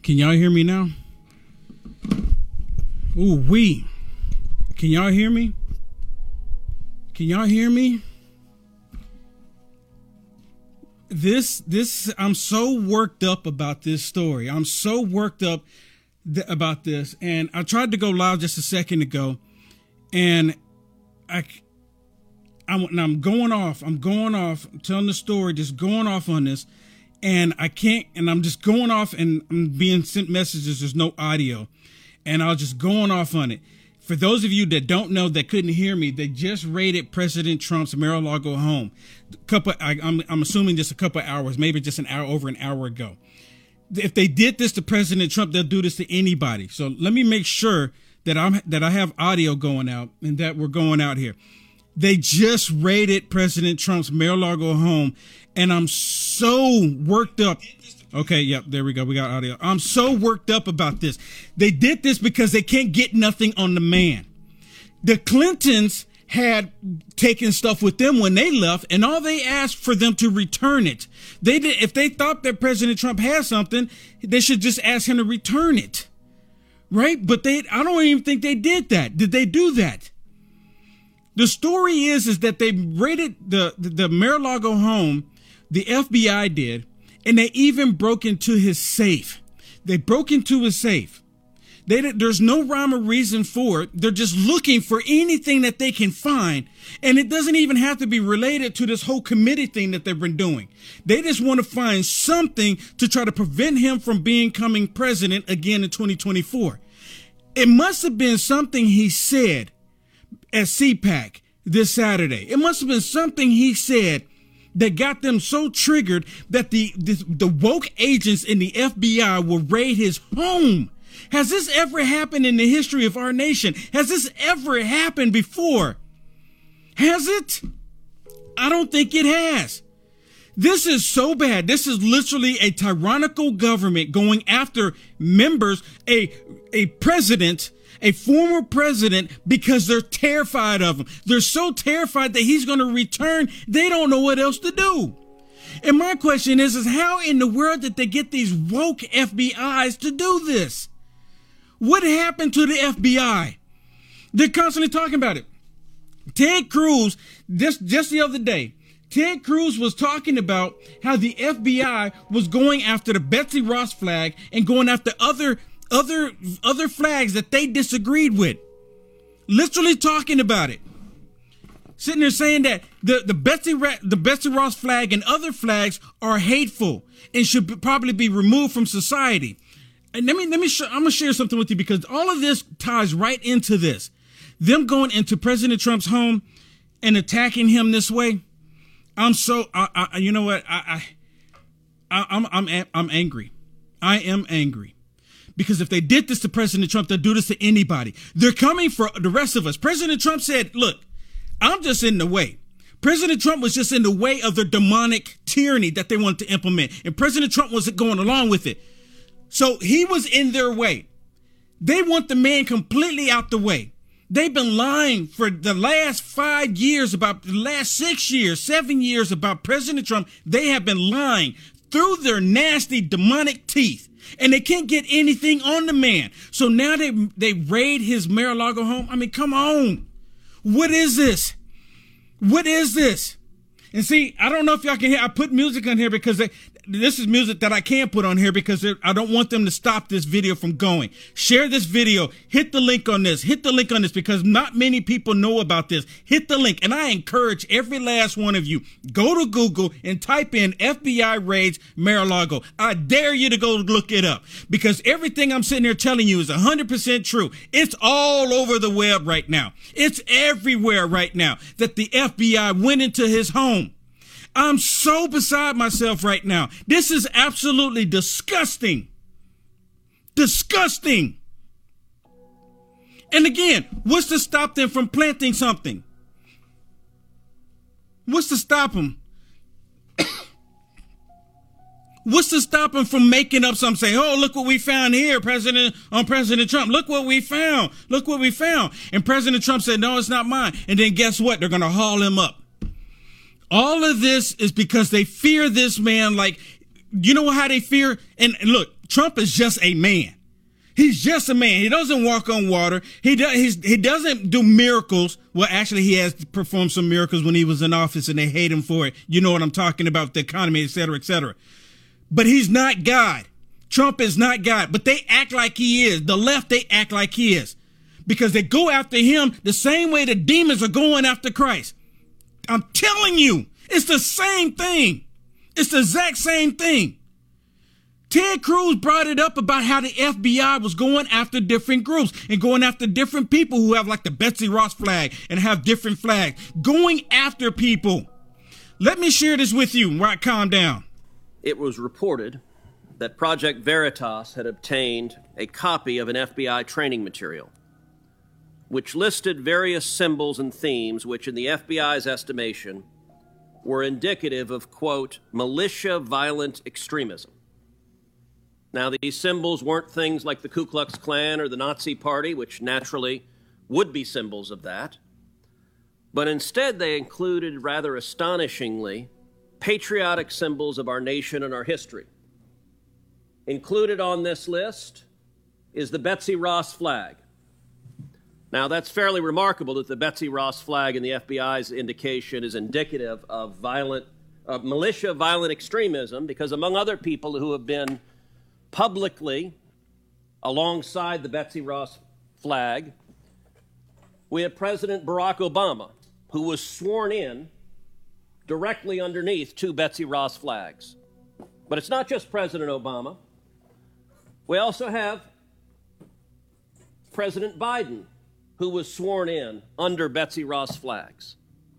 Can y'all hear me now? Ooh, wee. Can y'all hear me? Can y'all hear me? I'm so worked up about this story. I'm so worked up about this. And I tried to go live just a second ago, and I'm going off. I'm telling the story, just going off on this. And I can't, and I'm just going off, and I'm being sent messages. There's no audio, and I was just going off on it. For those of you that don't know, that couldn't hear me, they just raided President Trump's Mar-a-Lago home. I'm assuming just a couple of hours, maybe just over an hour ago. If they did this to President Trump, they'll do this to anybody. So let me make sure that I have audio going out and that we're going out here. They just raided President Trump's Mar-a-Lago home, and I'm so worked up. Okay, yep, there we go. We got audio. I'm so worked up about this. They did this because they can't get nothing on the man. The Clintons had taken stuff with them when they left, and all they asked for them to return it. They did. If they thought that President Trump had something, they should just ask him to return it, right? But I don't even think they did that. Did they do that? The story is that they raided the Mar-a-Lago home. The FBI did. And they even broke into his safe. They broke into his safe. There's no rhyme or reason for it. They're just looking for anything that they can find. And it doesn't even have to be related to this whole committee thing that they've been doing. They just want to find something to try to prevent him from becoming president again in 2024. It must have been something he said at CPAC this Saturday. It must have been something he said that got them so triggered that the woke agents in the FBI will raid his home. Has this ever happened in the history of our nation? Has this ever happened before? Has it? I don't think it has. This is so bad. This is literally a tyrannical government going after members, a president, a former president, because they're terrified of him. They're so terrified that he's going to return. They don't know what else to do. And my question is how in the world did they get these woke FBIs to do this? What happened to the FBI? They're constantly talking about it. Ted Cruz, just the other day, Ted Cruz was talking about how the FBI was going after the Betsy Ross flag and going after other flags that they disagreed with. Literally talking about it. Sitting there saying that the Betsy Ross flag and other flags are hateful and should probably be removed from society. And I'm going to share something with you because all of this ties right into this. Them going into President Trump's home and attacking him this way. I'm so, you know what? I'm angry. I am angry. Because if they did this to President Trump, they'll do this to anybody. They're coming for the rest of us. President Trump said, look, I'm just in the way. President Trump was just in the way of the demonic tyranny that they wanted to implement. And President Trump wasn't going along with it. So he was in their way. They want the man completely out the way. They've been lying for the last 5 years, about the last 6 years, 7 years about President Trump. They have been lying through their nasty demonic teeth. And they can't get anything on the man. So now they raid his Mar-a-Lago home. I mean, come on. What is this? What is this? And see, I don't know if y'all can hear. I put music on here because this is music that I can't put on here because I don't want them to stop this video from going. Share this video. Hit the link on this. Hit the link on this because not many people know about this. Hit the link. And I encourage every last one of you, go to Google and type in FBI raids Mar-a-Lago. I dare you to go look it up because everything I'm sitting here telling you is 100% true. It's all over the web right now. It's everywhere right now that the FBI went into his home. I'm so beside myself right now. This is absolutely disgusting. Disgusting. And again, what's to stop them from planting something? What's to stop them? What's to stop them from making up something? Saying, oh, look what we found here, President Trump. Look what we found. Look what we found. And President Trump said, no, it's not mine. And then guess what? They're going to haul him up. All of this is because they fear this man. Like, you know how they fear? And look, Trump is just a man. He's just a man. He doesn't walk on water. He doesn't do miracles. Well, actually, he has performed some miracles when he was in office, and they hate him for it. You know what I'm talking about, the economy, et cetera, et cetera. But he's not God. Trump is not God. But they act like he is. The left, they act like he is. Because they go after him the same way the demons are going after Christ. I'm telling you, it's the same thing. It's the exact same thing. Ted Cruz brought it up about how the FBI was going after different groups and going after different people who have like the Betsy Ross flag and have different flags, going after people. Let me share this with you while I calm down. It was reported that Project Veritas had obtained a copy of an FBI training material, which listed various symbols and themes which, in the FBI's estimation, were indicative of, quote, militia violent extremism. Now, these symbols weren't things like the Ku Klux Klan or the Nazi Party, which naturally would be symbols of that, but instead they included, rather astonishingly, patriotic symbols of our nation and our history. Included on this list is the Betsy Ross flag. Now, that's fairly remarkable that the Betsy Ross flag in the FBI's indication is indicative of militia violent extremism, because among other people who have been publicly alongside the Betsy Ross flag, we have President Barack Obama, who was sworn in directly underneath two Betsy Ross flags. But it's not just President Obama. We also have President Biden, who was sworn in under Betsy Ross flags.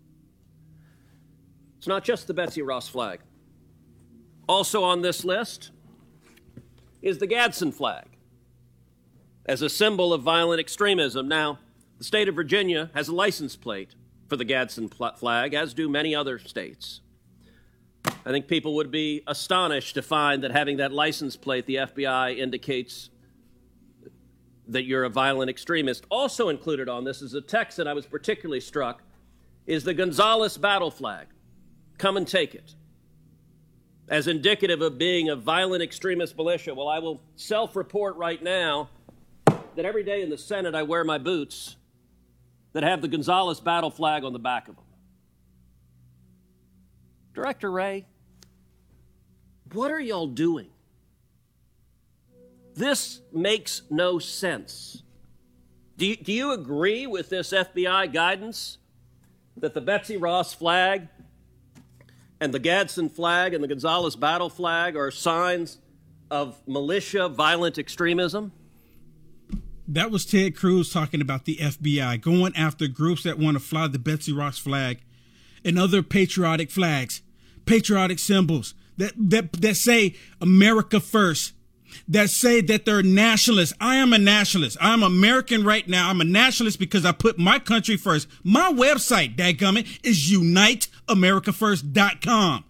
It's not just the Betsy Ross flag. Also on this list is the Gadsden flag as a symbol of violent extremism. Now, the state of Virginia has a license plate for the Gadsden flag, as do many other states. I think people would be astonished to find that having that license plate, the FBI indicates that you're a violent extremist. Also included on this is a text that I was particularly struck, is the Gonzales battle flag. Come and take it. As indicative of being a violent extremist militia. Well, I will self-report right now that every day in the Senate I wear my boots that have the Gonzales battle flag on the back of them. Director Wray, what are y'all doing? This makes no sense. Do you agree with this FBI guidance that the Betsy Ross flag and the Gadsden flag and the Gonzales battle flag are signs of militia violent extremism? That was Ted Cruz talking about the FBI going after groups that want to fly the Betsy Ross flag and other patriotic flags, patriotic symbols that say America first, that say that they're nationalists. I am a nationalist. I'm American right now. I'm a nationalist because I put my country first. My website, dadgummit, is uniteamericafirst.com.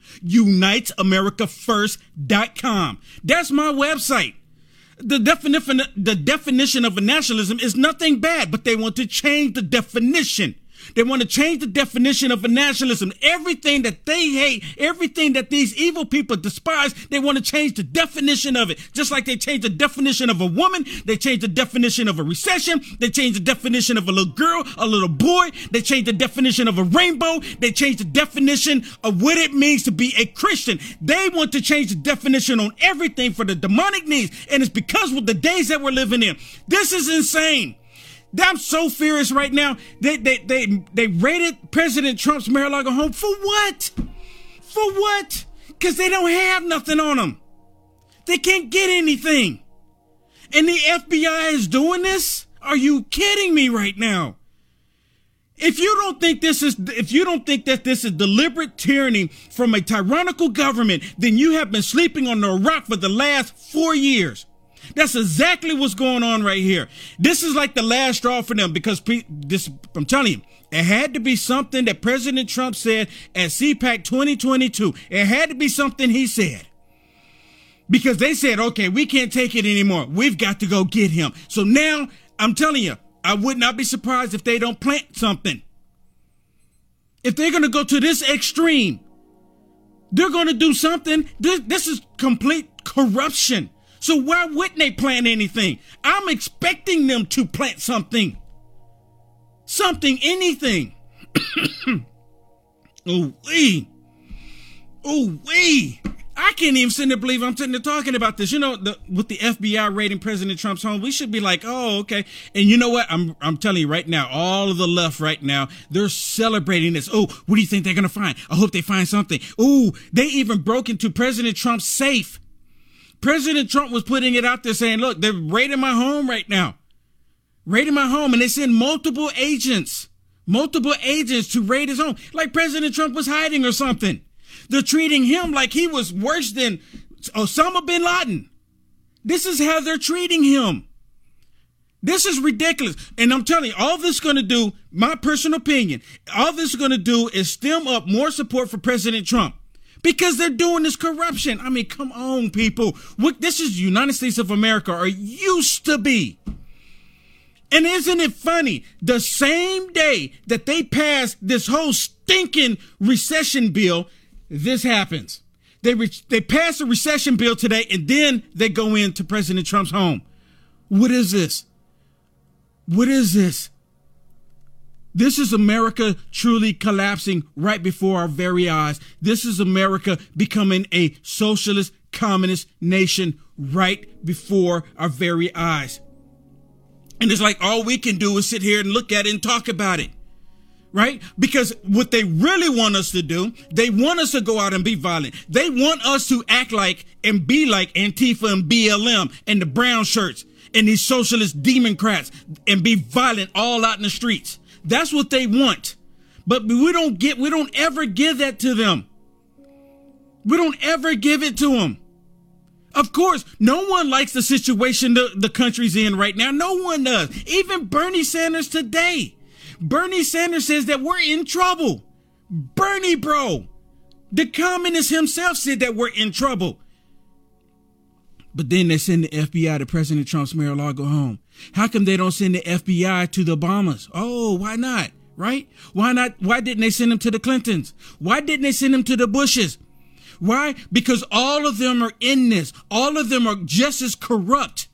Uniteamericafirst.com. That's my website. The definition of a nationalism is nothing bad, but they want to change the definition. They want to change the definition of a nationalism. Everything that they hate, everything that these evil people despise, they want to change the definition of it. Just like they changed the definition of a woman, they changed the definition of a recession, they changed the definition of a little girl, a little boy, they changed the definition of a rainbow, they changed the definition of what it means to be a Christian. They want to change the definition on everything for the demonic needs, and it's because of the days that we're living in. This is insane. I'm so furious right now. They raided President Trump's Mar-a-Lago home. For what? For what? Because they don't have nothing on them. They can't get anything. And the FBI is doing this? Are you kidding me right now? If you don't think that this is deliberate tyranny from a tyrannical government, then you have been sleeping on the rock for the last 4 years. That's exactly what's going on right here. This is like the last straw for them because I'm telling you, it had to be something that President Trump said at CPAC 2022. It had to be something he said. Because they said, okay, we can't take it anymore. We've got to go get him. So now, I'm telling you, I would not be surprised if they don't plant something. If they're going to go to this extreme, they're going to do something. This is complete corruption. So why wouldn't they plant anything? I'm expecting them to plant something. Something, anything. Ooh-wee. Ooh-wee. I can't even sit there believe I'm sitting there talking about this. You know, with the FBI raiding President Trump's home, we should be like, oh, okay. And you know what? I'm telling you right now, all of the left right now, they're celebrating this. Oh, what do you think they're going to find? I hope they find something. Ooh, they even broke into President Trump's safe. President Trump was putting it out there saying, look, they're raiding my home right now. Raiding my home. And they sent multiple agents to raid his home. Like President Trump was hiding or something. They're treating him like he was worse than Osama bin Laden. This is how they're treating him. This is ridiculous. And I'm telling you, all this is going to do, my personal opinion, all this is going to do is stem up more support for President Trump. Because they're doing this corruption. I mean, come on, people. This is the United States of America, or used to be. And isn't it funny? The same day that they passed this whole stinking recession bill, this happens. They pass a recession bill today, and then they go into President Trump's home. What is this? What is this? This is America truly collapsing right before our very eyes. This is America becoming a socialist, communist nation right before our very eyes. And it's like all we can do is sit here and look at it and talk about it. Right? Because what they really want us to do, they want us to go out and be violent. They want us to act like and be like Antifa and BLM and the brown shirts and these socialist democrats and be violent all out in the streets. That's what they want. But we don't ever give that to them. We don't ever give it to them. Of course, no one likes the situation the country's in right now. No one does. Even Bernie Sanders today. Bernie Sanders says that we're in trouble. Bernie, bro. The communist himself said that we're in trouble. But then they send the FBI to President Trump's Mar-a-Lago home. How come they don't send the FBI to the Obamas? Oh, why not? Right? Why not? Why didn't they send them to the Clintons? Why didn't they send them to the Bushes? Why? Because all of them are in this. All of them are just as corrupt.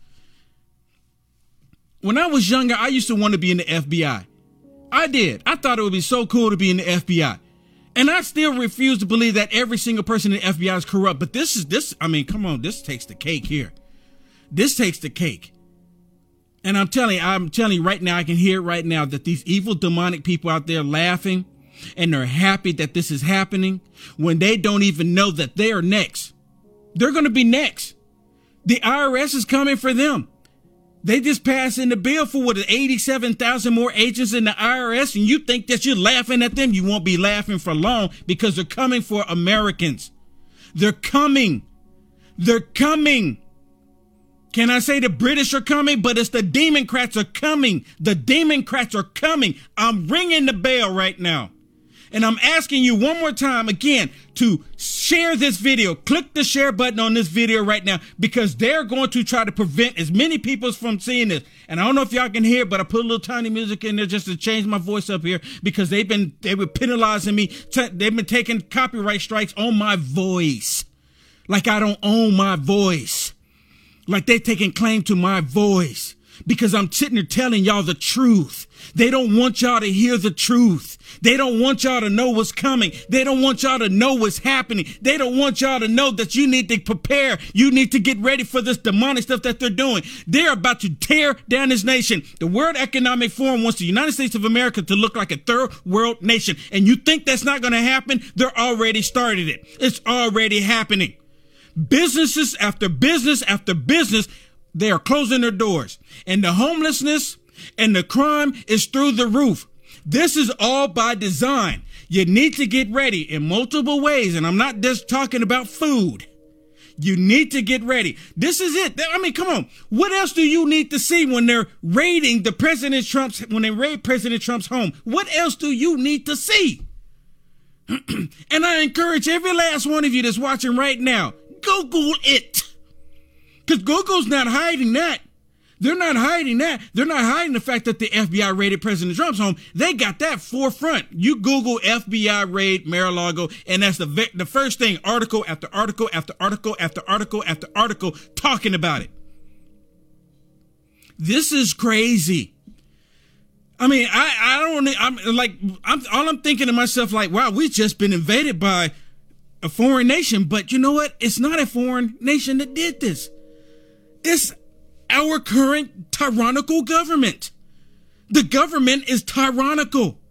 When I was younger, I used to want to be in the FBI. I did. I thought it would be so cool to be in the FBI. And I still refuse to believe that every single person in the FBI is corrupt. But I mean, come on, this takes the cake here. This takes the cake. And I'm telling you right now, I can hear it right now that these evil demonic people out there laughing and they're happy that this is happening when they don't even know that they are next. They're going to be next. The IRS is coming for them. They just passed in the bill for 87,000 more agents in the IRS, and you think that you're laughing at them? You won't be laughing for long because they're coming for Americans. They're coming. They're coming. Can I say the British are coming? But it's the Democrats are coming. The Democrats are coming. I'm ringing the bell right now. And I'm asking you one more time again to share this video. Click the share button on this video right now because they're going to try to prevent as many people from seeing this. And I don't know if y'all can hear, but I put a little tiny music in there just to change my voice up here because they were penalizing me. They've been taking copyright strikes on my voice. Like I don't own my voice. Like they're taking claim to my voice. Because I'm sitting there telling y'all the truth. They don't want y'all to hear the truth. They don't want y'all to know what's coming. They don't want y'all to know what's happening. They don't want y'all to know that you need to prepare. You need to get ready for this demonic stuff that they're doing. They're about to tear down this nation. The World Economic Forum wants the United States of America to look like a third world nation. And you think that's not going to happen? They're already started it. It's already happening. Businesses after business after business, they are closing their doors, and the homelessness and the crime is through the roof. This is all by design. You need to get ready in multiple ways. And I'm not just talking about food. You need to get ready. This is it. I mean, come on. What else do you need to see when they're raiding when they raid President Trump's home? What else do you need to see? And I encourage every last one of you that's watching right now, Google it. Because Google's not hiding that. They're not hiding that. They're not hiding the fact that the FBI raided President Trump's home. They got that forefront. You Google FBI raid Mar-a-Lago, and that's the first thing, article after article after article after article after article talking about it. This is crazy. I mean, I'm thinking to myself like, wow, we've just been invaded by a foreign nation. But you know what? It's not a foreign nation that did this. It's our current tyrannical government. The government is tyrannical.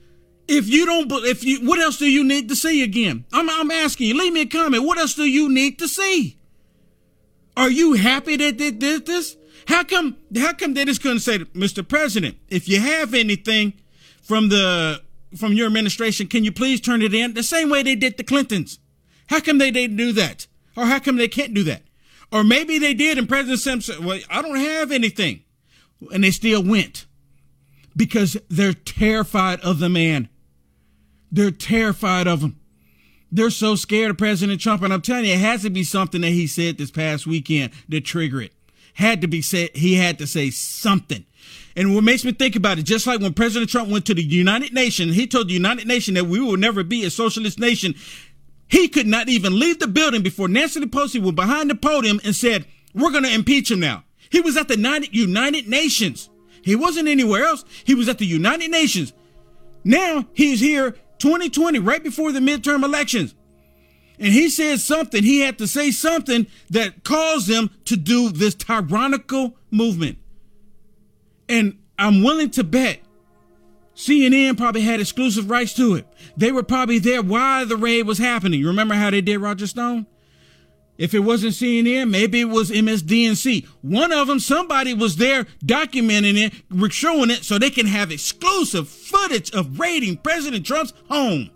What else do you need to see again? I'm asking you, leave me a comment. What else do you need to see? Are you happy that they did this? How come they just couldn't say, Mr. President, if you have anything from your administration, can you please turn it in? The same way they did the Clintons. How come they didn't do that? Or how come they can't do that? Or maybe they did and President Simpson, well, I don't have anything. And they still went. Because they're terrified of the man. They're terrified of him. They're so scared of President Trump. And I'm telling you, it has to be something that he said this past weekend to trigger it. Had to be said. He had to say something. And what makes me think about it, just like when President Trump went to the United Nations, he told the United Nations that we will never be a socialist nation. He could not even leave the building before Nancy Pelosi was behind the podium and said, we're going to impeach him now. He was at the United Nations. He wasn't anywhere else. He was at the United Nations. Now he's here 2020, right before the midterm elections. And he said something. He had to say something that caused them to do this tyrannical movement. And I'm willing to bet CNN probably had exclusive rights to it. They were probably there while the raid was happening. You remember how they did Roger Stone? If it wasn't CNN, maybe it was MSDNC. One of them, somebody was there documenting it, showing it so they can have exclusive footage of raiding President Trump's home.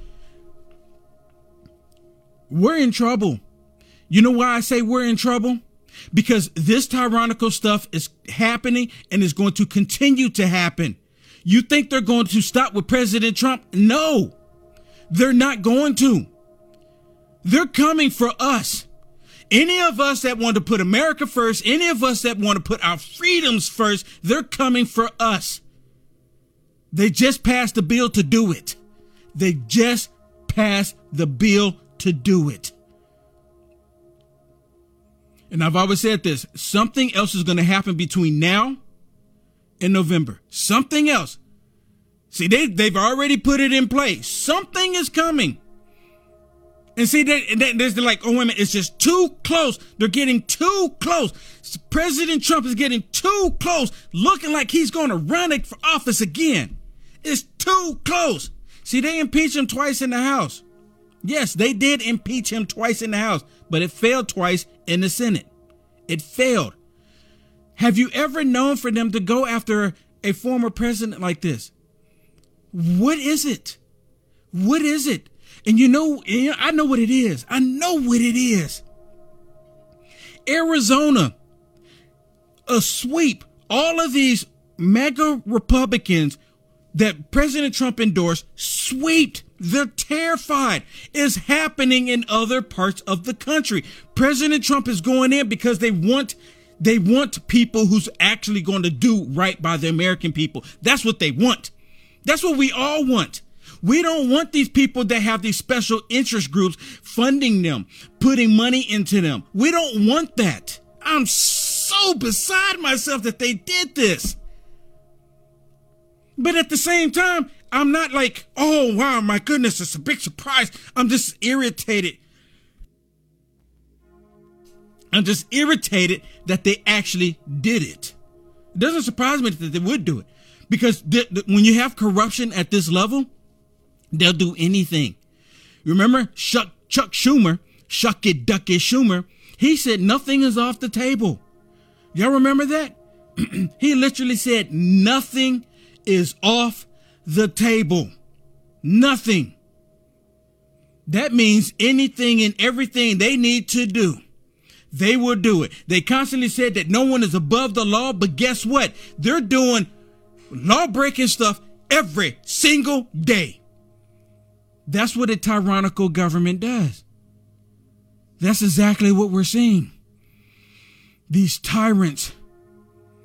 We're in trouble. You know why I say we're in trouble? Because this tyrannical stuff is happening and is going to continue to happen. You think they're going to stop with President Trump? No, they're not going to. They're coming for us. Any of us that want to put America first, any of us that want to put our freedoms first, they're coming for us. They just passed the bill to do it. They just passed the bill to do it. And I've always said this, something else is going to happen between now and November. Something else. See, they've already put it in place. Something is coming. And see, they're like, oh, wait a minute, it's just too close. They're getting too close. President Trump is getting too close, looking like he's going to run for office again. It's too close. See, they impeached him twice in the House. Yes, they did impeach him twice in the House, but it failed twice in the Senate. It failed. Have you ever known for them to go after a former president like this? What is it? What is it? And you know, I know what it is. I know what it is. Arizona, a sweep. All of these mega Republicans that President Trump endorsed, swept. They're terrified. It's happening in other parts of the country. President Trump is going in because they want people who's actually going to do right by the American people. That's what they want. That's what we all want. We don't want these people that have these special interest groups funding them, putting money into them. We don't want that. I'm so beside myself that they did this. But at the same time, I'm not like, oh, wow, my goodness, it's a big surprise. I'm just irritated. I'm just irritated that they actually did it. It doesn't surprise me that they would do it. Because when you have corruption at this level, they'll do anything. Remember Chuck Schumer, Shucky Ducky Schumer, he said nothing is off the table. Y'all remember that? He literally said nothing is off the table. Nothing. That means anything and everything they need to do, they will do it. They constantly said that no one is above the law, but guess what? They're doing law-breaking stuff every single day. That's what a tyrannical government does. That's exactly what we're seeing. These tyrants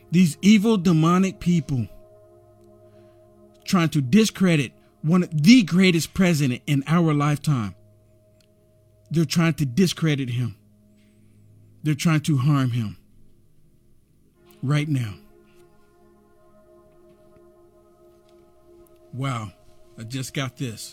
These evil demonic people trying to discredit one of the greatest president in our lifetime. They're trying to discredit him. They're trying to harm him right now. Wow, I just got this.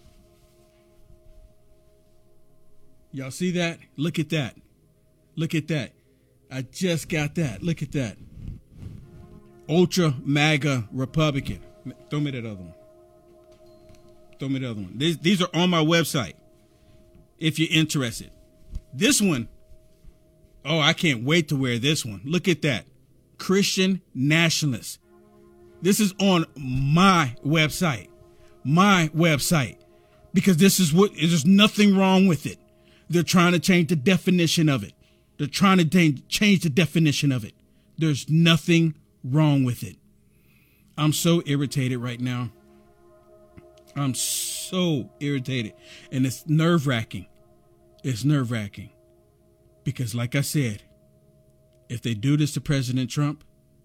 Y'all see that? Look at that. Look at that. I just got that. Look at that. Ultra MAGA Republican. Throw me that other one. Throw me the other one. These are on my website if you're interested. This one, oh, I can't wait to wear this one. Look at that. Christian nationalist. This is on my website. My website. Because there's nothing wrong with it. They're trying to change the definition of it. They're trying to change the definition of it. There's nothing wrong with it. I'm so irritated right now. I'm so irritated. And it's nerve-wracking. It's nerve-wracking. Because like I said, if they do this to President Trump,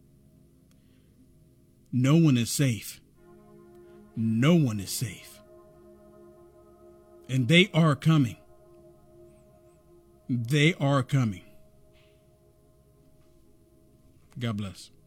no one is safe. No one is safe. And they are coming. They are coming. God bless.